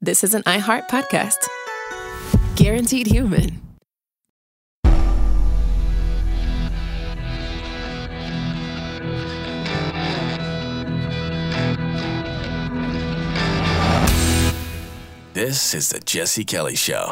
this is an iHeart podcast. Guaranteed Human. This is the Jesse Kelly Show.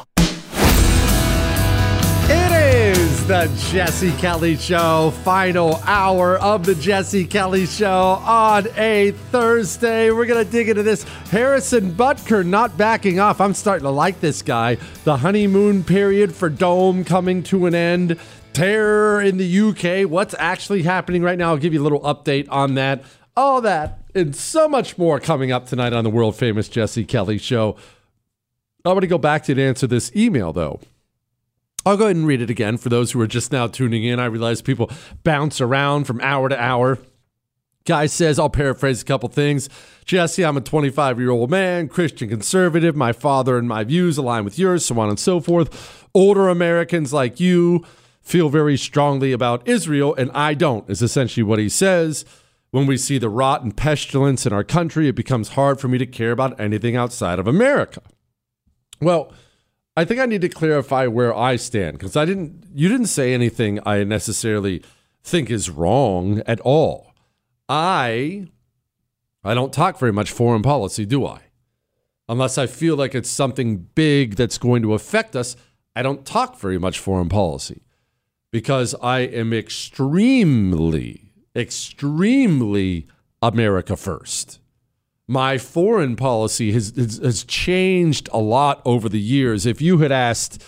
It is the Jesse Kelly Show, final hour of the Jesse Kelly Show on a Thursday. We're going to dig into this. Harrison Butker not backing off. I'm starting to like this guy. The honeymoon period for Dome coming to an end. Terror in the UK. What's actually happening right now? I'll give you a little update on that. All that and so much more coming up tonight on the world famous Jesse Kelly Show. I want to go back to answer this email, though. I'll go ahead and read it again for those who are just now tuning in. I realize people bounce around from hour to hour. Guy says, I'll paraphrase a couple things. Jesse, I'm a 25-year-old man, Christian conservative. My father and my views align with yours, so on and so forth. Older Americans like you feel very strongly about Israel, and I don't, is essentially what he says. When we see the rot and pestilence in our country, it becomes hard for me to care about anything outside of America. Well, I think I need to clarify where I stand, because you didn't say anything I necessarily think is wrong at all. I don't talk very much foreign policy, do I? Unless I feel like it's something big that's going to affect us, I don't talk very much foreign policy, because I am extremely America first. My foreign policy has changed a lot over the years. If you had asked,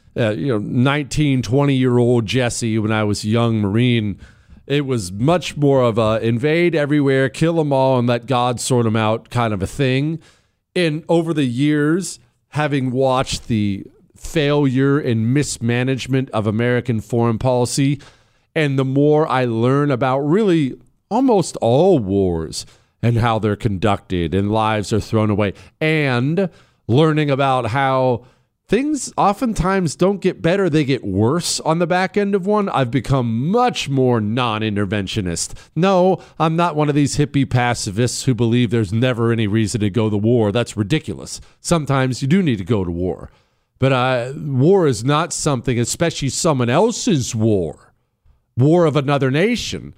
19, 20-year-old Jesse when I was a young Marine, it was much more of a invade everywhere, kill them all, and let God sort them out kind of a thing. And over the years, having watched the failure and mismanagement of American foreign policy, and the more I learn about really almost all wars, and how they're conducted and lives are thrown away, and learning about how things oftentimes don't get better, they get worse on the back end of one, I've become much more non-interventionist. No, I'm not one of these hippie pacifists who believe there's never any reason to go to war. That's ridiculous. Sometimes you do need to go to war. But war is not something, especially someone else's war of another nation.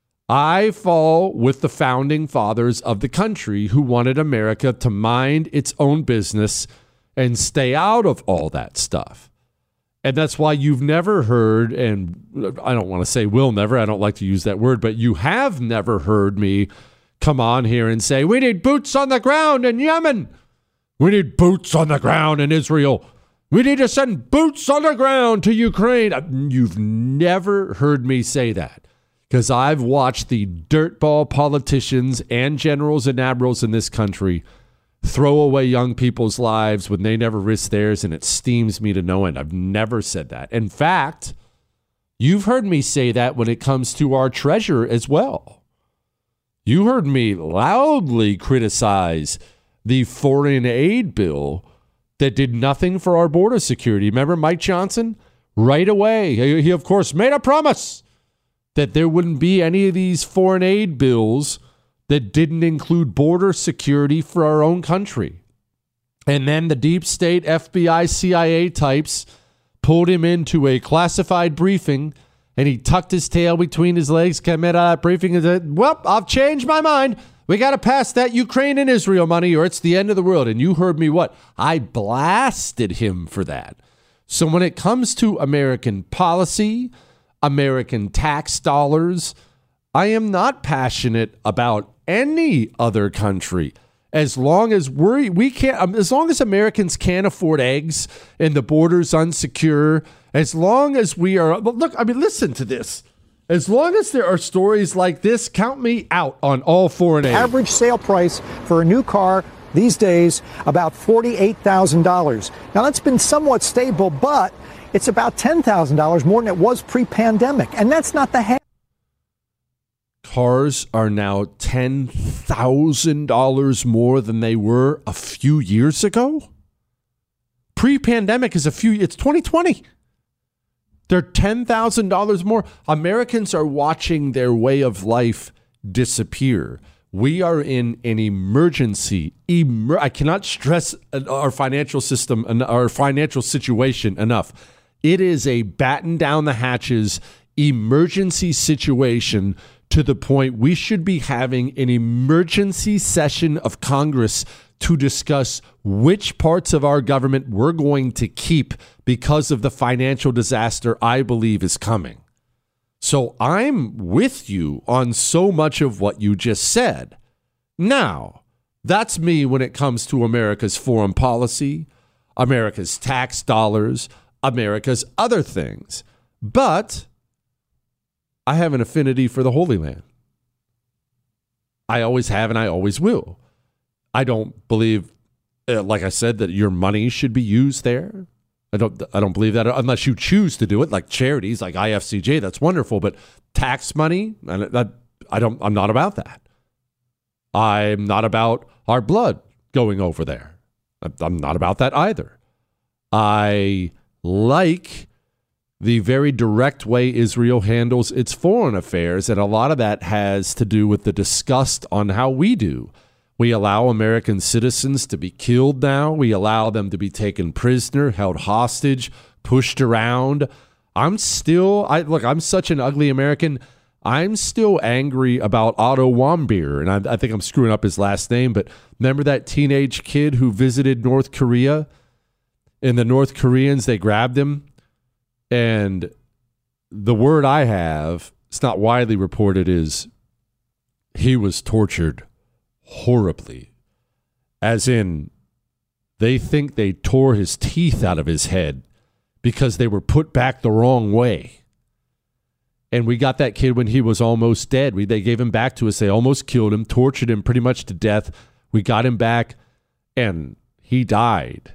I fall with the founding fathers of the country who wanted America to mind its own business and stay out of all that stuff. And that's why you've never heard, and I don't want to say will never, I don't like to use that word, but you have never heard me come on here and say, we need boots on the ground in Yemen. We need boots on the ground in Israel. We need to send boots on the ground to Ukraine. You've never heard me say that. Because I've watched the dirtball politicians and generals and admirals in this country throw away young people's lives when they never risk theirs, and it steams me to no end. I've never said that. In fact, you've heard me say that when it comes to our treasurer as well. You heard me loudly criticize the foreign aid bill that did nothing for our border security. Remember Mike Johnson? Right away, he of course made a promise that there wouldn't be any of these foreign aid bills that didn't include border security for our own country. And then the deep state FBI, CIA types pulled him into a classified briefing, and he tucked his tail between his legs, came out of that briefing and said, well, I've changed my mind. We got to pass that Ukraine and Israel money or it's the end of the world. And you heard me what? I blasted him for that. So when it comes to American policy, American tax dollars, I am not passionate about any other country. As long as we can't, as long as Americans can't afford eggs and the border's unsecure, as long as we are, look, I mean, listen to this. As long as there are stories like this, count me out on all foreign aid. Average sale price for a new car these days, about $48,000. Now, that's been somewhat stable, but it's about $10,000 more than it was pre-pandemic. And that's not the half. Cars are now $10,000 more than they were a few years ago. Pre-pandemic is it's 2020. They're $10,000 more. Americans are watching their way of life disappear. We are in an emergency. I cannot stress our financial system and our financial situation enough. It is a batten down the hatches emergency situation to the point we should be having an emergency session of Congress to discuss which parts of our government we're going to keep because of the financial disaster I believe is coming. So I'm with you on so much of what you just said. Now, that's me when it comes to America's foreign policy, America's tax dollars, America's other things. But I have an affinity for the Holy Land. I always have and I always will. I don't believe, like I said, that your money should be used there. I don't believe that unless you choose to do it, like charities, like IFCJ. That's wonderful, but tax money, I'm not about that. I'm not about our blood going over there. I'm not about that either. I like the very direct way Israel handles its foreign affairs, and a lot of that has to do with the disgust on how we do. We allow American citizens to be killed now. We allow them to be taken prisoner, held hostage, pushed around. I'm such an ugly American. I'm still angry about Otto Warmbier, and I think I'm screwing up his last name, but remember that teenage kid who visited North Korea? And the North Koreans, they grabbed him. And the word I have, it's not widely reported, is he was tortured horribly. As in, they think they tore his teeth out of his head because they were put back the wrong way. And we got that kid when he was almost dead. They gave him back to us. They almost killed him, tortured him pretty much to death. We got him back, and he died.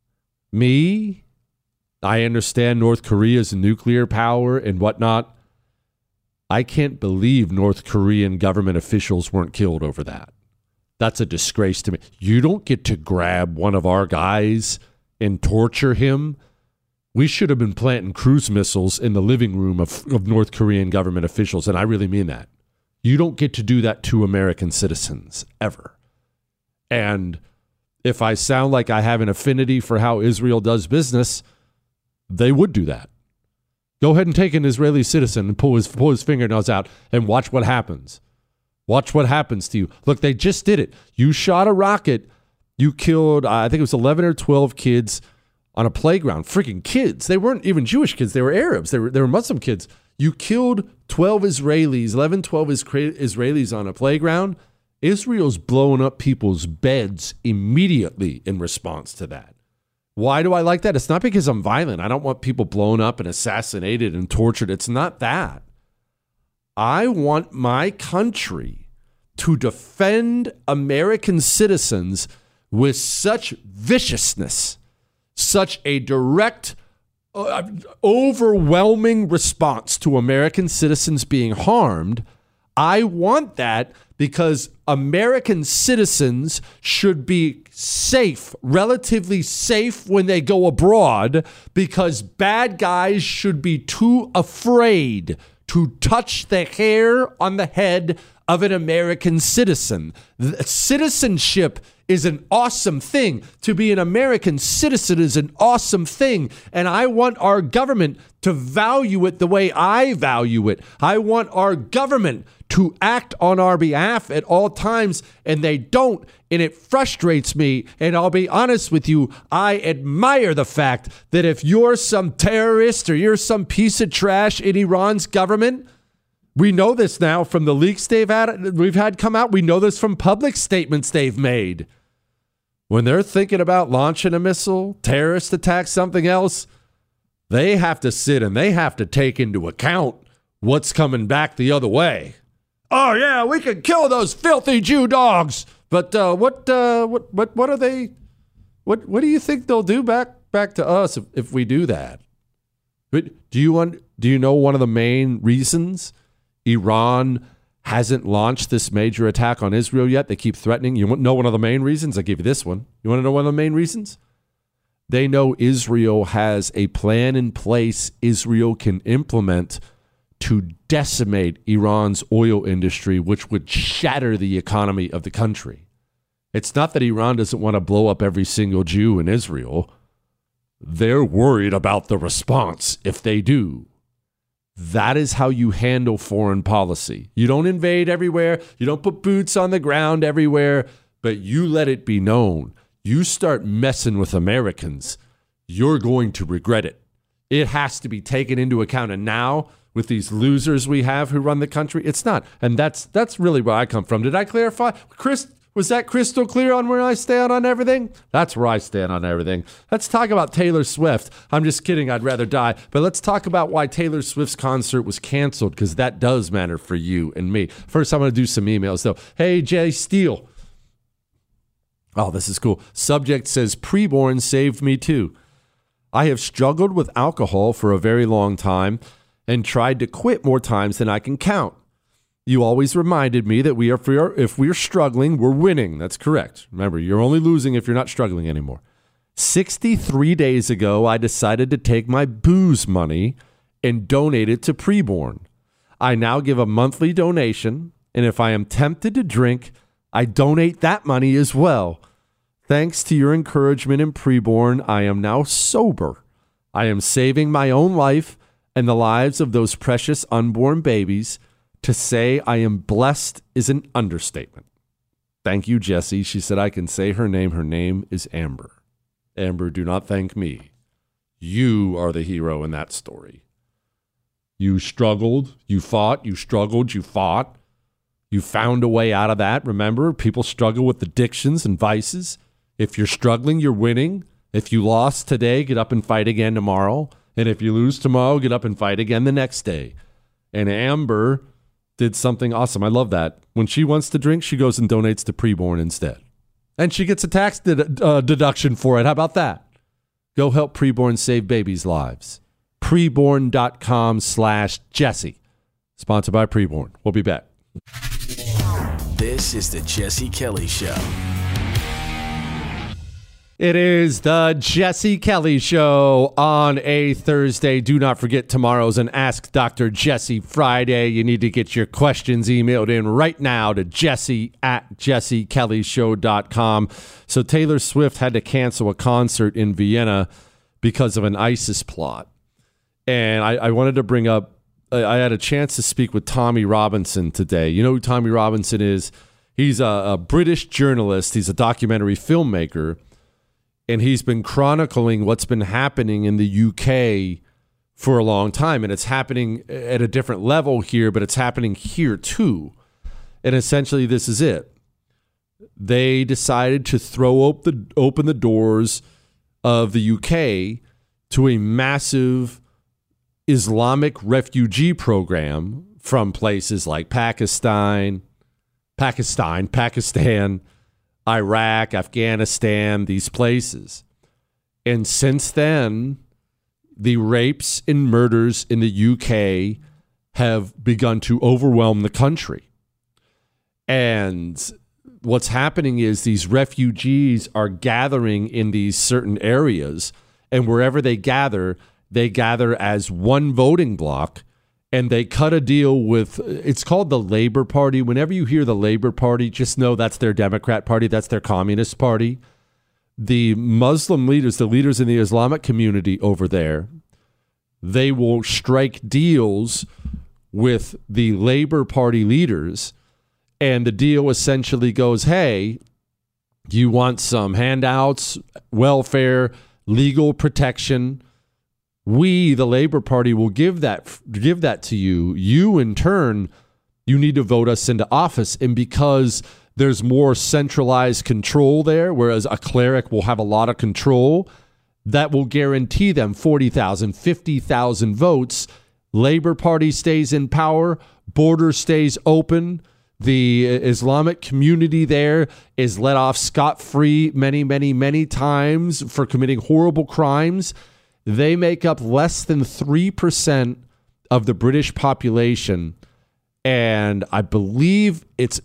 Me, I understand North Korea's nuclear power and whatnot. I can't believe North Korean government officials weren't killed over that. That's a disgrace to me. You don't get to grab one of our guys and torture him. We should have been planting cruise missiles in the living room of North Korean government officials, and I really mean that. You don't get to do that to American citizens, ever. And if I sound like I have an affinity for how Israel does business, they would do that. Go ahead and take an Israeli citizen and pull his fingernails out and watch what happens. Watch what happens to you. Look, they just did it. You shot a rocket. You killed, I think it was 11 or 12 kids on a playground. Freaking kids. They weren't even Jewish kids. They were Arabs. They were Muslim kids. You killed 12 Israelis, 11, 12 Israelis on a playground. Israel's blowing up people's beds immediately in response to that. Why do I like that? It's not because I'm violent. I don't want people blown up and assassinated and tortured. It's not that. I want my country to defend American citizens with such viciousness, such a direct, overwhelming response to American citizens being harmed. I want that because American citizens should be safe, relatively safe when they go abroad, because bad guys should be too afraid to touch the hair on the head of an American citizen. Citizenship is an awesome thing. To be an American citizen is an awesome thing. And I want our government to value it the way I value it. I want our government to act on our behalf at all times, and they don't. And it frustrates me. And I'll be honest with you, I admire the fact that if you're some terrorist or you're some piece of trash in Iran's government, we know this now from the leaks we've had come out. We know this from public statements they've made. When they're thinking about launching a missile, terrorist attack, something else, they have to sit and they have to take into account what's coming back the other way. Oh yeah, we can kill those filthy Jew dogs, but what are they? What do you think they'll do back to us if we do that? But do you know one of the main reasons Iran hasn't launched this major attack on Israel yet? They keep threatening. You want to know one of the main reasons? I'll give you this one. You want to know one of the main reasons? They know Israel has a plan in place Israel can implement to decimate Iran's oil industry, which would shatter the economy of the country. It's not that Iran doesn't want to blow up every single Jew in Israel. They're worried about the response if they do. That is how you handle foreign policy. You don't invade everywhere. You don't put boots on the ground everywhere, but you let it be known. You start messing with Americans, you're going to regret it. It has to be taken into account. And now, with these losers we have who run the country, it's not. And that's really where I come from. Did I clarify? Chris, was that crystal clear on where I stand on everything? That's where I stand on everything. Let's talk about Taylor Swift. I'm just kidding. I'd rather die. But let's talk about why Taylor Swift's concert was canceled, because that does matter for you and me. First, I'm going to do some emails, though. Hey, Jay Steele. Oh, this is cool. Subject says, preborn saved me too. I have struggled with alcohol for a very long time and tried to quit more times than I can count. You always reminded me that if we are struggling, we're winning. That's correct. Remember, you're only losing if you're not struggling anymore. 63 days ago, I decided to take my booze money and donate it to Preborn. I now give a monthly donation, and if I am tempted to drink, I donate that money as well. Thanks to your encouragement in Preborn, I am now sober. I am saving my own life and the lives of those precious unborn babies. To say I am blessed is an understatement. Thank you, Jesse. She said I can say her name. Her name is Amber. Amber, do not thank me. You are the hero in that story. You struggled, you fought, you struggled, you fought. You found a way out of that. Remember, people struggle with addictions and vices. If you're struggling, you're winning. If you lost today, get up and fight again tomorrow. And if you lose tomorrow, get up and fight again the next day. And Amber did something awesome. I love that. When she wants to drink, she goes and donates to Preborn instead. And she gets a tax deduction for it. How about that? Go help Preborn save babies' lives. Preborn.com/Jesse. Sponsored by Preborn. We'll be back. This is the Jesse Kelly Show. It is the Jesse Kelly Show on a Thursday. Do not forget, tomorrow's an Ask Dr. Jesse Friday. You need to get your questions emailed in right now to jesse@jessekellyshow.com. So Taylor Swift had to cancel a concert in Vienna because of an ISIS plot. And I wanted to bring up, I had a chance to speak with Tommy Robinson today. You know who Tommy Robinson is? He's a British journalist. He's a documentary filmmaker. And he's been chronicling what's been happening in the UK for a long time. And it's happening at a different level here, but it's happening here too. And essentially, this is it. They decided to throw open the doors of the UK to a massive Islamic refugee program from places like Pakistan, Iraq, Afghanistan, these places. And since then, the rapes and murders in the UK have begun to overwhelm the country. And what's happening is these refugees are gathering in these certain areas, and wherever they gather as one voting bloc. And they cut a deal with, it's called the Labour Party. Whenever you hear the Labour Party, just know that's their Democrat Party. That's their Communist Party. The Muslim leaders, the leaders in the Islamic community over there, they will strike deals with the Labour Party leaders. And the deal essentially goes, hey, you want some handouts, welfare, legal protection? We, the Labour Party, will give that to you. You, in turn, you need to vote us into office. And because there's more centralized control there, whereas a cleric will have a lot of control, that will guarantee them 40,000, 50,000 votes. Labour Party stays in power. Border stays open. The Islamic community there is let off scot-free many, many, many times for committing horrible crimes. They make up less than 3% of the British population, and I believe it's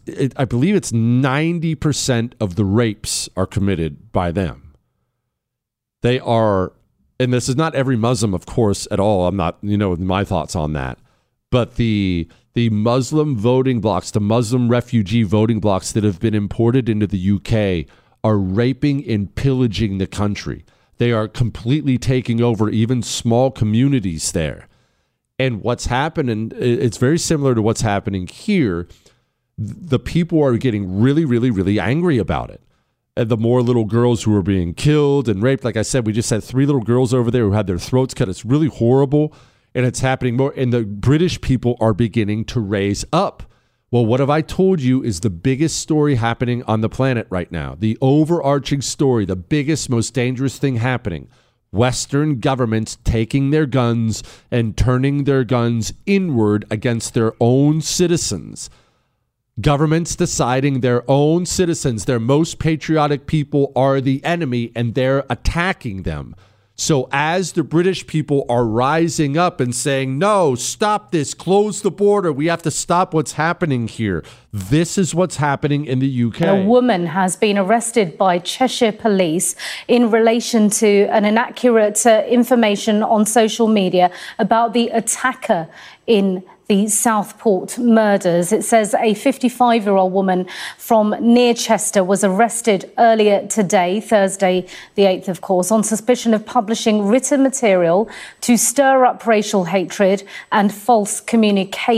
90% of the rapes are committed by them. They are, and this is not every Muslim, of course, at all. I'm not, my thoughts on that, but the Muslim voting blocks, the Muslim refugee voting blocks that have been imported into the UK are raping and pillaging the country. They are completely taking over even small communities there. And what's happening, it's very similar to what's happening here. The people are getting really, really, really angry about it. And the more little girls who are being killed and raped, like I said, we just had 3 little girls over there who had their throats cut. It's really horrible, and it's happening more. And the British people are beginning to raise up. Well, what have I told you is the biggest story happening on the planet right now? The overarching story, the biggest, most dangerous thing happening. Western governments taking their guns and turning their guns inward against their own citizens. Governments deciding their own citizens, their most patriotic people, are the enemy, and they're attacking them. So as the British people are rising up and saying, no, stop this, close the border, we have to stop what's happening here. This is what's happening in the UK. A woman has been arrested by Cheshire Police in relation to an inaccurate information on social media about the attacker in the Southport murders. It says a 55-year-old woman from near Chester was arrested earlier today, Thursday the 8th, of course, on suspicion of publishing written material to stir up racial hatred and false communication.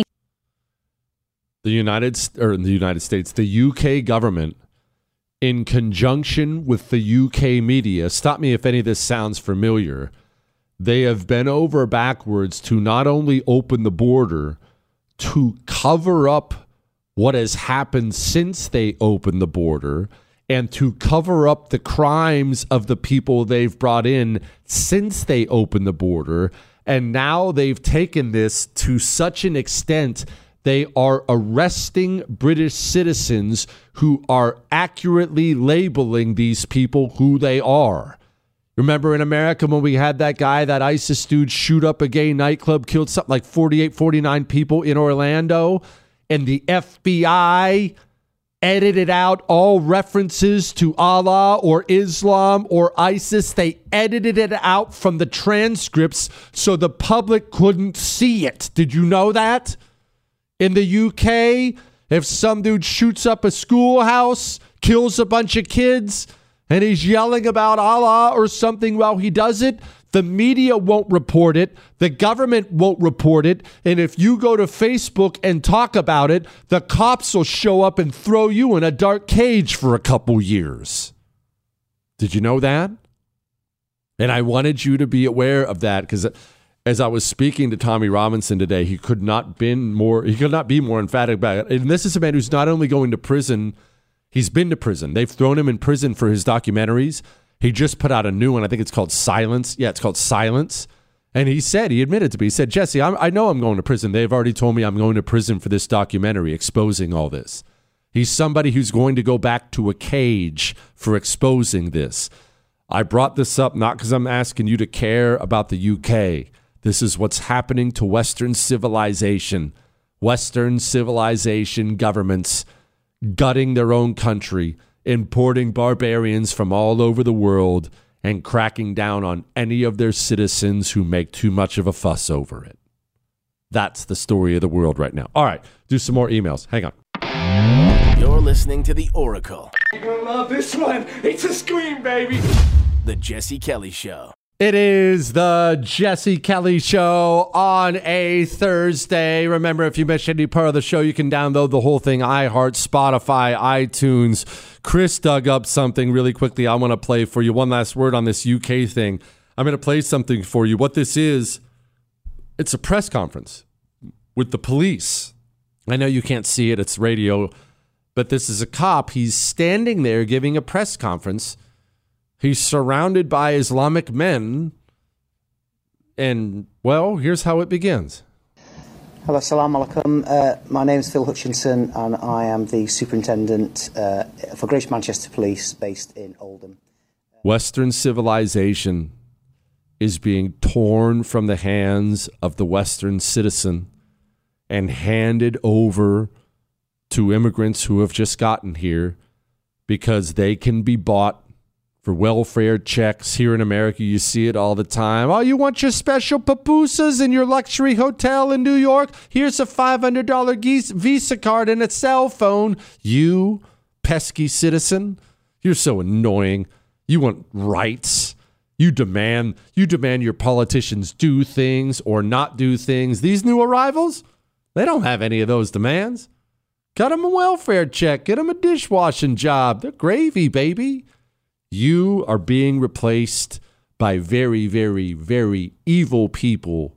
In the United States, the UK government, in conjunction with the UK media, stop me if any of this sounds familiar, they have bent over backwards to not only open the border, to cover up what has happened since they opened the border, and to cover up the crimes of the people they've brought in since they opened the border. And now they've taken this to such an extent they are arresting British citizens who are accurately labeling these people who they are. Remember in America when we had that guy, that ISIS dude, shoot up a gay nightclub, killed something like 48, 49 people in Orlando, and the FBI edited out all references to Allah or Islam or ISIS. They edited it out from the transcripts so the public couldn't see it. Did you know that? In the UK, if some dude shoots up a schoolhouse, kills a bunch of kids, and he's yelling about Allah or something while he does it, the media won't report it, the government won't report it, and if you go to Facebook and talk about it, the cops will show up and throw you in a dark cage for a couple years. Did you know that? And I wanted you to be aware of that, because as I was speaking to Tommy Robinson today, he could not be more emphatic about it. And this is a man who's not only going to prison, he's been to prison. They've thrown him in prison for his documentaries. He just put out a new one. I think it's called Silence. Yeah, it's called Silence. And he admitted to me, he said, Jesse, I know I'm going to prison. They've already told me I'm going to prison for this documentary exposing all this. He's somebody who's going to go back to a cage for exposing this. I brought this up not because I'm asking you to care about the UK. This is what's happening to Western civilization. Western civilization governments gutting their own country, importing barbarians from all over the world, and cracking down on any of their citizens who make too much of a fuss over it. That's the story of the world right now. All right, do some more emails. Hang on. You're listening to The Oracle. You're gonna love this one. It's a scream, baby. The Jesse Kelly Show. It is the Jesse Kelly Show on a Thursday. Remember, if you missed any part of the show, you can download the whole thing, iHeart, Spotify, iTunes. Chris dug up something really quickly I want to play for you. One last word on this UK thing. I'm going to play something for you. What this is, it's a press conference with the police. I know you can't see it. It's radio. But this is a cop. He's standing there giving a press conference. He's surrounded by Islamic men. And, well, here's how it begins. Hello, assalamu alaikum. My name is Phil Hutchinson, and I am the superintendent for Greater Manchester Police based in Oldham. Western civilization is being torn from the hands of the Western citizen and handed over to immigrants who have just gotten here because they can be bought for welfare checks. Here in America, you see it all the time. Oh, you want your special pupusas in your luxury hotel in New York? Here's a $500 Visa card and a cell phone. You pesky citizen, you're so annoying. You want rights. You demand your politicians do things or not do things. These new arrivals, they don't have any of those demands. Cut them a welfare check. Get them a dishwashing job. They're gravy, baby. You are being replaced by very, very, very evil people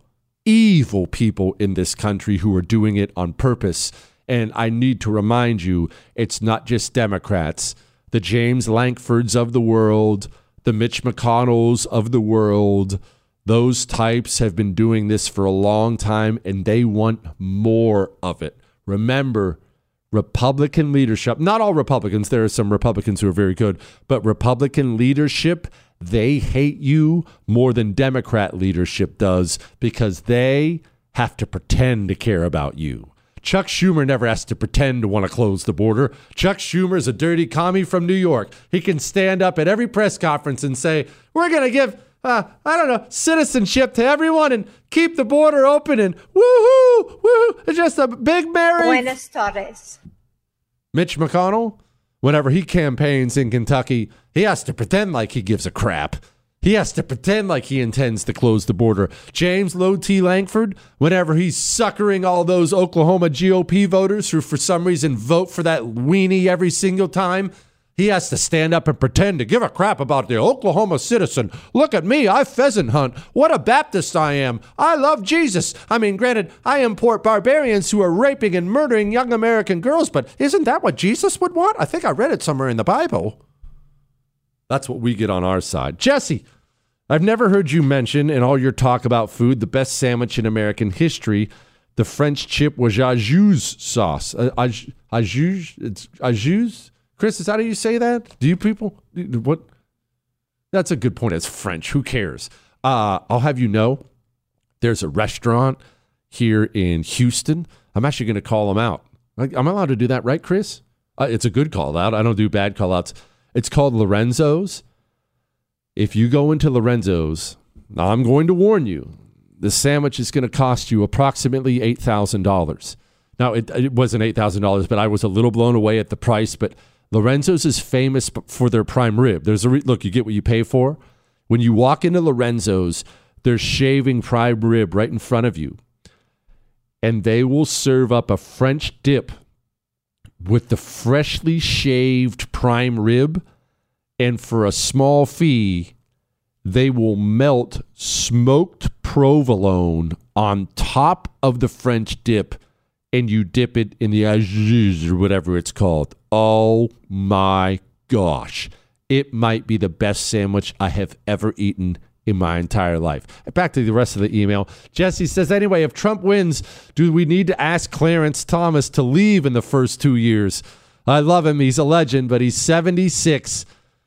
in this country who are doing it on purpose. And I need to remind you, it's not just Democrats. The James Lankfords of the world, the Mitch McConnells of the world, those types have been doing this for a long time, and they want more of it. Remember, Republican leadership, not all Republicans, there are some Republicans who are very good, but Republican leadership, they hate you more than Democrat leadership does because they have to pretend to care about you. Chuck Schumer never has to pretend to want to close the border. Chuck Schumer is a dirty commie from New York. He can stand up at every press conference and say, we're going to give citizenship to everyone and keep the border open and woohoo, woohoo. It's just a big Mary. Buenas tardes. Mitch McConnell, whenever he campaigns in Kentucky, he has to pretend like he gives a crap. He has to pretend like he intends to close the border. James Low T. Lankford, whenever he's suckering all those Oklahoma GOP voters who for some reason vote for that weenie every single time, he has to stand up and pretend to give a crap about the Oklahoma citizen. Look at me, I pheasant hunt. What a Baptist I am. I love Jesus. I mean, granted, I import barbarians who are raping and murdering young American girls, but isn't that what Jesus would want? I think I read it somewhere in the Bible. That's what we get on our side. Jesse, I've never heard you mention in all your talk about food the best sandwich in American history, the French chip with ajou's sauce. Ajou's? Chris, is that how you say that? Do you people? What? That's a good point. It's French. Who cares? I'll have you know, there's a restaurant here in Houston. I'm actually going to call them out. I'm allowed to do that, right, Chris? It's a good call out. I don't do bad call outs. It's called Lorenzo's. If you go into Lorenzo's, I'm going to warn you, the sandwich is going to cost you approximately $8,000. Now, it wasn't $8,000, but I was a little blown away at the price. But Lorenzo's is famous for their prime rib. Look, you get what you pay for. When you walk into Lorenzo's, they're shaving prime rib right in front of you. And they will serve up a French dip with the freshly shaved prime rib. And for a small fee, they will melt smoked provolone on top of the French dip, and you dip it in the ajou's or whatever it's called. Oh my gosh. It might be the best sandwich I have ever eaten in my entire life. Back to the rest of the email. Jesse says, anyway, if Trump wins, do we need to ask Clarence Thomas to leave in the first 2 years? I love him. He's a legend, but he's 76.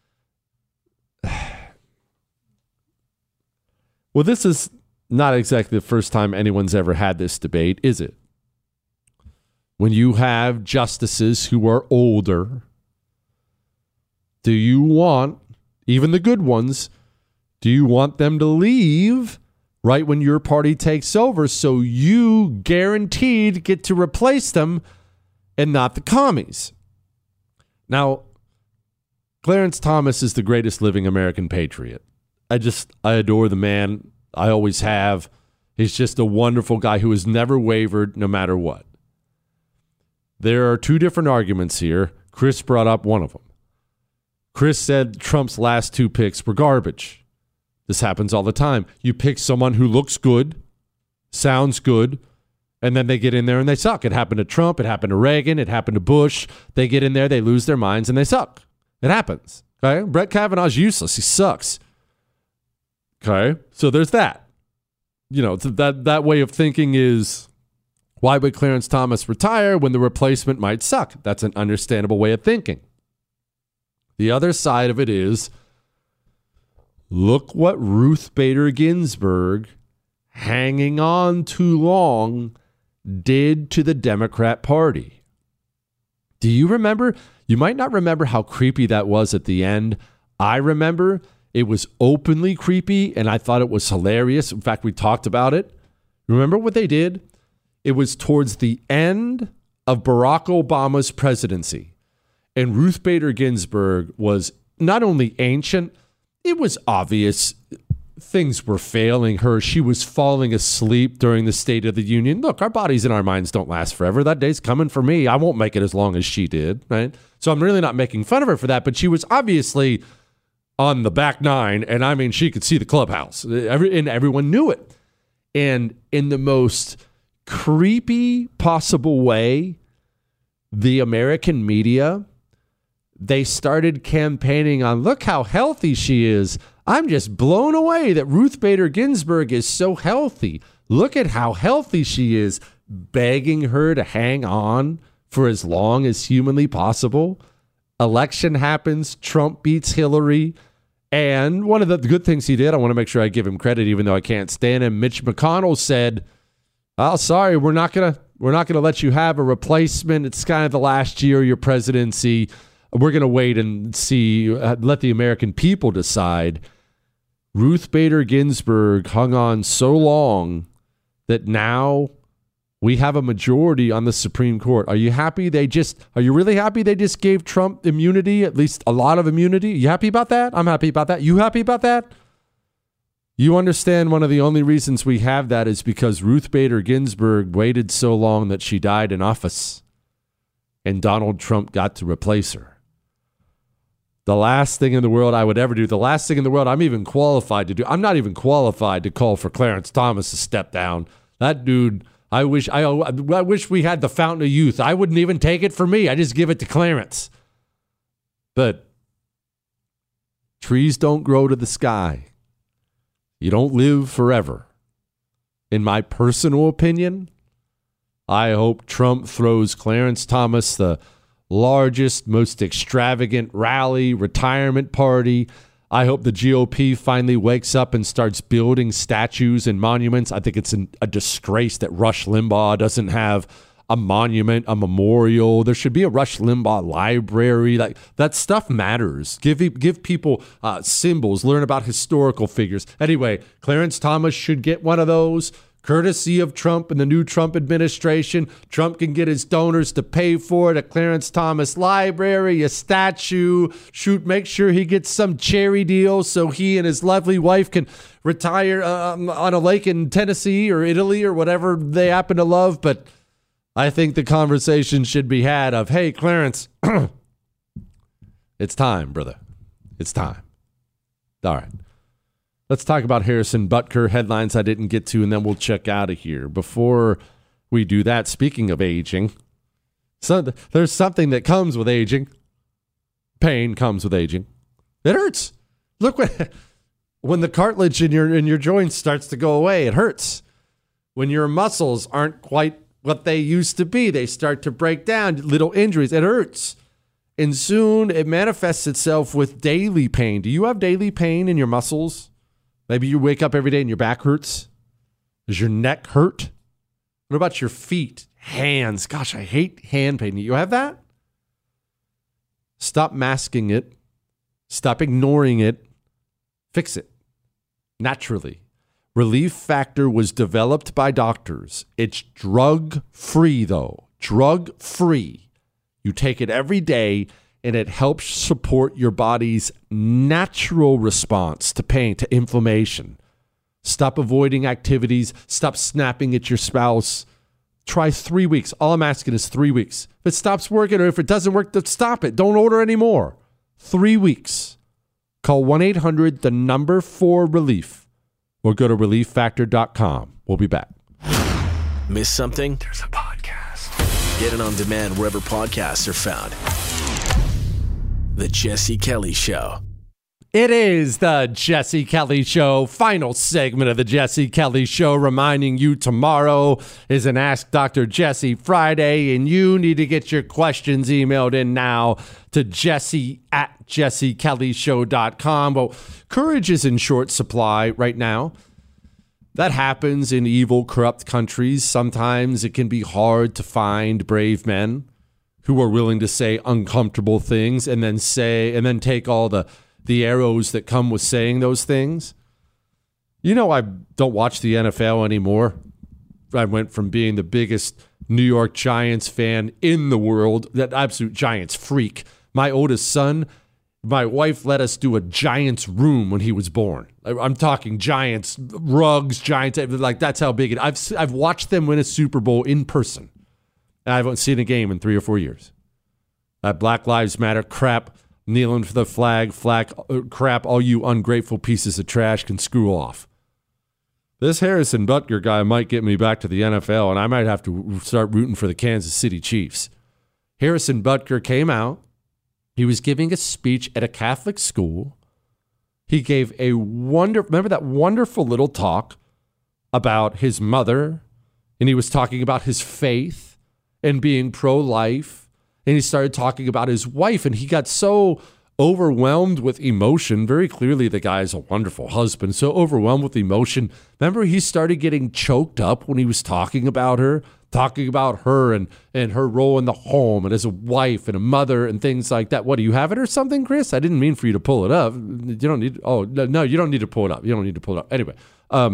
Well, this is not exactly the first time anyone's ever had this debate, is it? When you have justices who are older, do you want, even the good ones, do you want them to leave right when your party takes over so you guaranteed get to replace them and not the commies? Now, Clarence Thomas is the greatest living American patriot. I adore the man. I always have. He's just a wonderful guy who has never wavered no matter what. There are two different arguments here. Chris brought up one of them. Chris said Trump's last two picks were garbage. This happens all the time. You pick someone who looks good, sounds good, and then they get in there and they suck. It happened to Trump. It happened to Reagan. It happened to Bush. They get in there, they lose their minds, and they suck. It happens. Okay? Brett Kavanaugh's useless. He sucks. Okay? So there's that. You know, that way of thinking is, why would Clarence Thomas retire when the replacement might suck? That's an understandable way of thinking. The other side of it is, look what Ruth Bader Ginsburg, hanging on too long, did to the Democrat Party. Do you remember? You might not remember how creepy that was at the end. I remember it was openly creepy, and I thought it was hilarious. In fact, we talked about it. Remember what they did? It was towards the end of Barack Obama's presidency. And Ruth Bader Ginsburg was not only ancient, it was obvious things were failing her. She was falling asleep during the State of the Union. Look, our bodies and our minds don't last forever. That day's coming for me. I won't make it as long as she did, right? So I'm really not making fun of her for that, but she was obviously on the back nine, and I mean, she could see the clubhouse, and everyone knew it. And in the most creepy possible way, the American media, they started campaigning on, look how healthy she is. I'm just blown away that Ruth Bader Ginsburg is so healthy. Look at how healthy she is, begging her to hang on for as long as humanly possible. Election happens, Trump beats Hillary. And one of the good things he did, I want to make sure I give him credit, even though I can't stand him. Mitch McConnell said, "Oh, sorry, we're not gonna let you have a replacement. It's kind of the last year of your presidency. We're gonna wait and see, let the American people decide." Ruth Bader Ginsburg hung on so long that now we have a majority on the Supreme Court. Are you happy are you really happy they just gave Trump immunity, at least a lot of immunity? You happy about that? I'm happy about that. You happy about that? You understand one of the only reasons we have that is because Ruth Bader Ginsburg waited so long that she died in office and Donald Trump got to replace her. The last thing in the world I would ever do, the last thing in the world I'm even qualified to do, I'm not even qualified to call for Clarence Thomas to step down. That dude, I wish we had the fountain of youth. I wouldn't even take it for me. I just give it to Clarence. But trees don't grow to the sky. You don't live forever. In my personal opinion, I hope Trump throws Clarence Thomas the largest, most extravagant rally, retirement party. I hope the GOP finally wakes up and starts building statues and monuments. I think it's a disgrace that Rush Limbaugh doesn't have a monument, a memorial. There should be a Rush Limbaugh library. Like, that stuff matters. Give people symbols, learn about historical figures. Anyway, Clarence Thomas should get one of those. Courtesy of Trump and the new Trump administration, Trump can get his donors to pay for it, a Clarence Thomas library, a statue. Make sure he gets some cherry deal so he and his lovely wife can retire on a lake in Tennessee or Italy or whatever they happen to love. But I think the conversation should be had of, hey, Clarence, it's time, brother. It's time. All right. Let's talk about Harrison Butker, headlines I didn't get to, and then we'll check out of here. Before we do that, speaking of aging, there's something that comes with aging. Pain comes with aging. It hurts. Look, when the cartilage in your joints starts to go away, it hurts. When your muscles aren't quite what they used to be, they start to break down, little injuries, it hurts. And soon it manifests itself with daily pain. Do you have daily pain in your muscles? Maybe you wake up every day and your back hurts. Does your neck hurt? What about your feet, hands? Gosh, I hate hand pain. You have that? Stop masking it. Stop ignoring it. Fix it naturally. Relief Factor was developed by doctors. It's drug-free, though. Drug-free. You take it every day, and it helps support your body's natural response to pain, to inflammation. Stop avoiding activities. Stop snapping at your spouse. Try 3 weeks. All I'm asking is 3 weeks. If it stops working or if it doesn't work, then stop it. Don't order anymore. 3 weeks. Call 1-800-4RELIEF or go to relieffactor.com. We'll be back. Miss something? There's a podcast. Get it on demand wherever podcasts are found. The Jesse Kelly Show. It is the Jesse Kelly Show, final segment of the Jesse Kelly Show, reminding you tomorrow is an Ask Dr. Jesse Friday, and you need to get your questions emailed in now to jesse@jessekellyshow.com. Well, courage is in short supply right now. That happens in evil, corrupt countries. Sometimes it can be hard to find brave men who are willing to say uncomfortable things and then take all the the arrows that come with saying those things. You know, I don't watch the NFL anymore. I went from being the biggest New York Giants fan in the world, that absolute Giants freak. My oldest son, my wife let us do a Giants room when he was born. I'm talking Giants rugs, Giants, like that's how big it is. I've watched them win a Super Bowl in person. I haven't seen a game in 3 or 4 years. That Black Lives Matter crap, kneeling for the flag, crap, all you ungrateful pieces of trash can screw off. This Harrison Butker guy might get me back to the NFL, and I might have to start rooting for the Kansas City Chiefs. Harrison Butker came out. He was giving a speech at a Catholic school. He gave remember that wonderful little talk about his mother, and he was talking about his faith and being pro-life, and he started talking about his wife, and he got so overwhelmed with emotion. Very clearly, the guy is a wonderful husband, so overwhelmed with emotion. Remember, he started getting choked up when he was talking about her and her role in the home and as a wife and a mother and things like that. What, do you have it or something, Chris? I didn't mean for you to pull it up. You don't need, no, you don't need to pull it up. You don't need to pull it up. Anyway,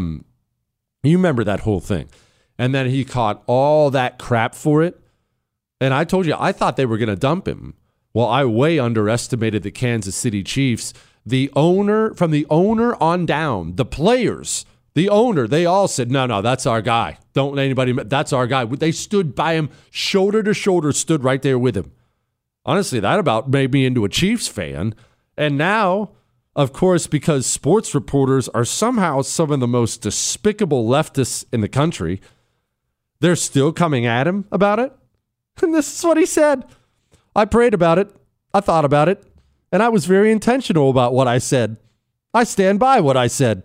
you remember that whole thing. And then he caught all that crap for it. And I told you, I thought they were going to dump him. Well, I way underestimated the Kansas City Chiefs. From the owner on down, the players, the owner, they all said, no, that's our guy. Don't let anybody, that's our guy. They stood by him, shoulder to shoulder, stood right there with him. Honestly, that about made me into a Chiefs fan. And now, of course, because sports reporters are somehow some of the most despicable leftists in the country, they're still coming at him about it. And this is what he said. I prayed about it. I thought about it. And I was very intentional about what I said. I stand by what I said.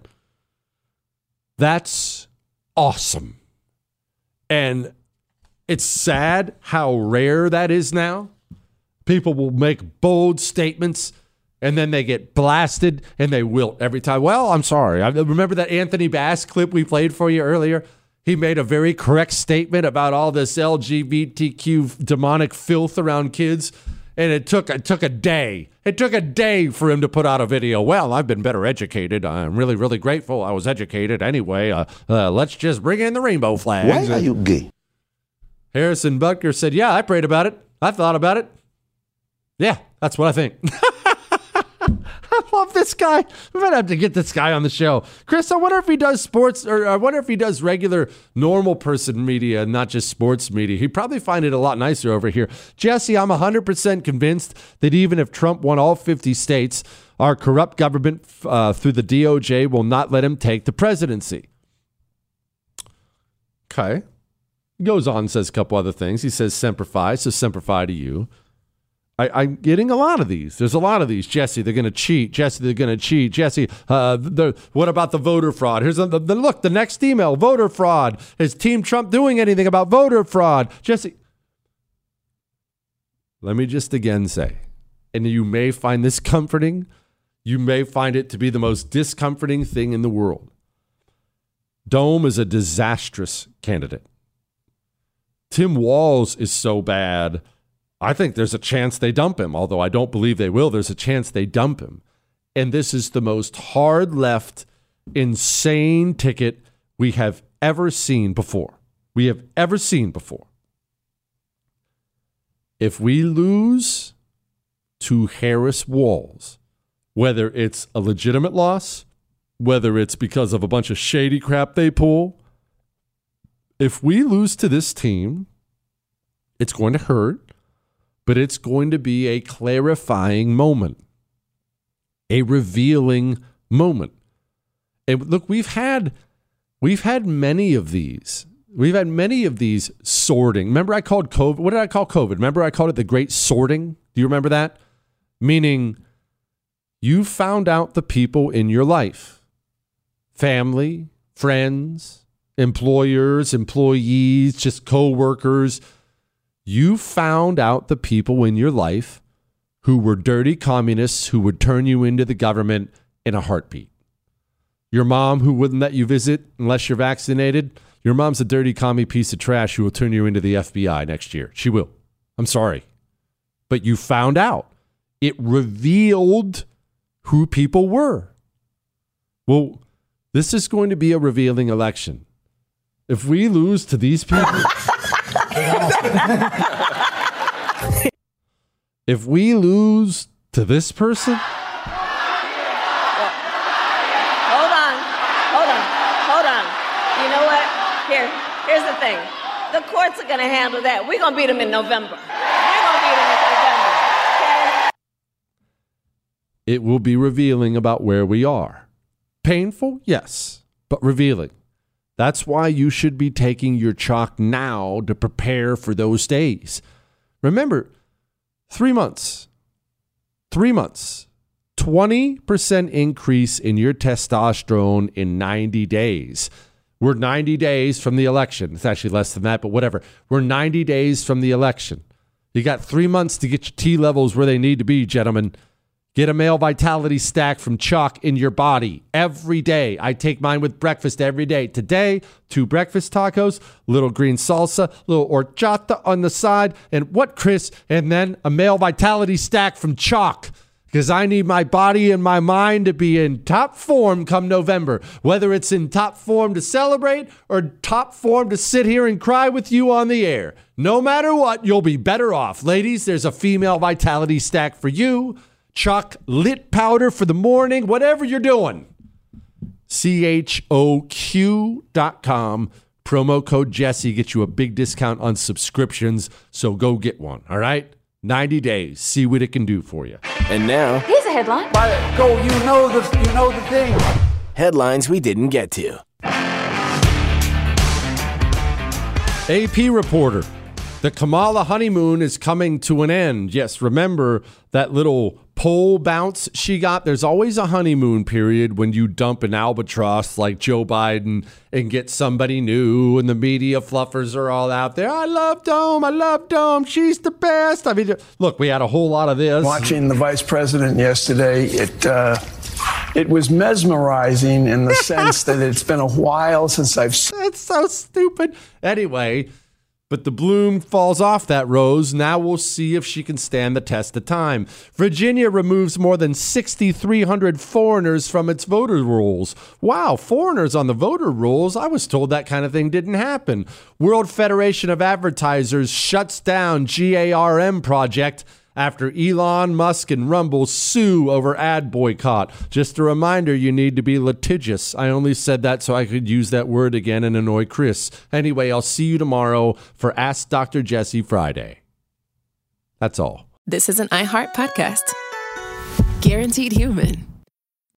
That's awesome. And it's sad how rare that is now. People will make bold statements and then they get blasted and they wilt every time. Well, I'm sorry. I remember that Anthony Bass clip we played for you earlier? He made a very correct statement about all this LGBTQ demonic filth around kids, and it took a day. It took a day for him to put out a video. Well, I've been better educated. I'm really, really grateful I was educated. Anyway, let's just bring in the rainbow flags. Why are you gay? Harrison Butker said, yeah, I prayed about it. I thought about it. Yeah, that's what I think. I love this guy. We might have to get this guy on the show. Chris, I wonder if he does sports, or I wonder if he does regular, normal person media, not just sports media. He'd probably find it a lot nicer over here. Jesse, I'm 100% convinced that even if Trump won all 50 states, our corrupt government through the DOJ will not let him take the presidency. Okay. He goes on and says a couple other things. He says, Semper Fi, so Semper Fi to you. I'm getting a lot of these. There's a lot of these. Jesse, they're going to cheat. Jesse, they're going to cheat. Jesse, what about the voter fraud? Here's look, the next email, voter fraud. Is Team Trump doing anything about voter fraud? Jesse, let me just again say, and you may find this comforting, you may find it to be the most discomforting thing in the world. Dome is a disastrous candidate. Tim Walz is so bad, I think there's a chance they dump him, although I don't believe they will. There's a chance they dump him. And this is the most hard left, insane ticket we have ever seen before. If we lose to Harris Walz, whether it's a legitimate loss, whether it's because of a bunch of shady crap they pull, if we lose to this team, it's going to hurt. But it's going to be a clarifying moment, a revealing moment. And look, we've had many of these. We've had many of these sorting. Remember I called COVID, what did I call COVID? Remember I called it the great sorting? Do you remember that? Meaning you found out the people in your life, family, friends, employers, employees, just coworkers. You found out the people in your life who were dirty communists who would turn you into the government in a heartbeat. Your mom who wouldn't let you visit unless you're vaccinated. Your mom's a dirty commie piece of trash who will turn you into the FBI next year. She will. I'm sorry. But you found out. It revealed who people were. Well, this is going to be a revealing election. If we lose to these people, if we lose to this person, Hold on. You know what? Here's the thing. The courts are going to handle that. We're going to beat them in November. Okay? it will be revealing about where we are. Painful? Yes, but revealing. That's why you should be taking your chalk now to prepare for those days. Remember, 3 months. 3 months. 20% increase in your testosterone in 90 days. We're 90 days from the election. It's actually less than that, but whatever. We're 90 days from the election. You got 3 months to get your T levels where they need to be, gentlemen. Get a male vitality stack from Chalk in your body every day. I take mine with breakfast every day. Today, 2 breakfast tacos, little green salsa, little horchata on the side, and what, Chris? And then a male vitality stack from Chalk. Because I need my body and my mind to be in top form come November. Whether it's in top form to celebrate or top form to sit here and cry with you on the air. No matter what, you'll be better off. Ladies, there's a female vitality stack for you. Chalk lit powder for the morning, whatever you're doing. CHOQ.com. Promo code Jesse gets you a big discount on subscriptions, so go get one, all right? 90 days. See what it can do for you. And now, Here's a headline. Go, you know the thing. headlines we didn't get to. AP reporter. The Kamala honeymoon is coming to an end. Yes, remember that little pole bounce she got? There's always a honeymoon period when you dump an albatross like Joe Biden and get somebody new, and the media fluffers are all out there. I love Dome. She's the best. I mean, look, we had a whole lot of this. Watching the vice president yesterday, it was mesmerizing in the sense that it's been a while since I've seen. That's so stupid. Anyway, but the bloom falls off that rose. Now we'll see if she can stand the test of time. Virginia removes more than 6,300 foreigners from its voter rolls. Wow, foreigners on the voter rolls? I was told that kind of thing didn't happen. World Federation of Advertisers shuts down GARM project after Elon Musk and Rumble sue over ad boycott. Just a reminder, you need to be litigious. I only said that so I could use that word again and annoy Chris. Anyway, I'll see you tomorrow for Ask Dr. Jesse Friday. That's all. This is an iHeart podcast. Guaranteed Human.